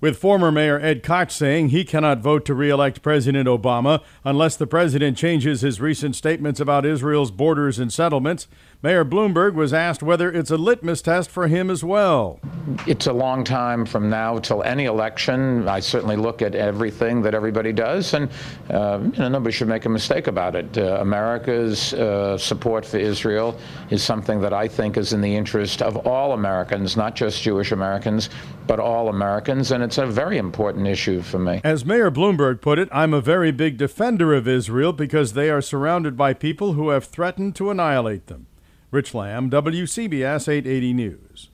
With former Mayor Ed Koch saying he cannot vote to re-elect President Obama unless the president changes his recent statements about Israel's borders and settlements, Mayor Bloomberg was asked whether it's a litmus test for him as well. It's a long time from now till any election. I certainly look at everything that everybody does, and nobody should make a mistake about it. America's support for Israel is something that I think is in the interest of all Americans, not just Jewish Americans, but all Americans, and it's a very important issue for me. As Mayor Bloomberg put it, I'm a very big defender of Israel because they are surrounded by people who have threatened to annihilate them. Rich Lamb, WCBS 880 News.